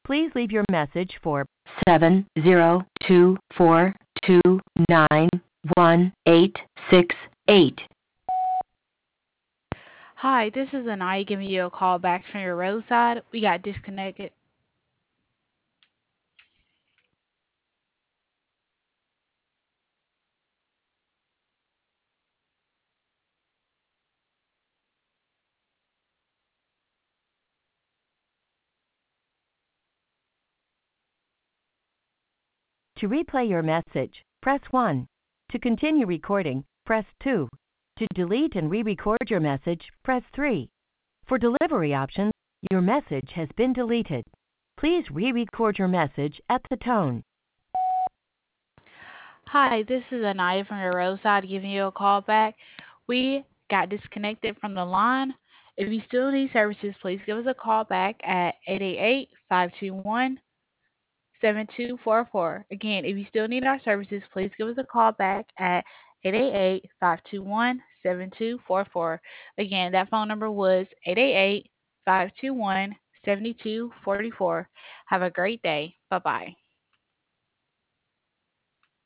Please leave your message for 70242918868. Hi, this is Anaya giving you a call back from your roadside. We got disconnected. To replay your message, press 1. To continue recording, press 2. To delete and re-record your message, press 3. For delivery options, your message has been deleted. Please re-record your message at the tone. Hi, this is Anaya from your roadside giving you a call back. We got disconnected from the line. If you still need services, please give us a call back at 888-521-7244. Again, if you still need our services, please give us a call back at 888-521-7244. Again, that phone number was 888-521-7244. Have a great day. Bye-bye.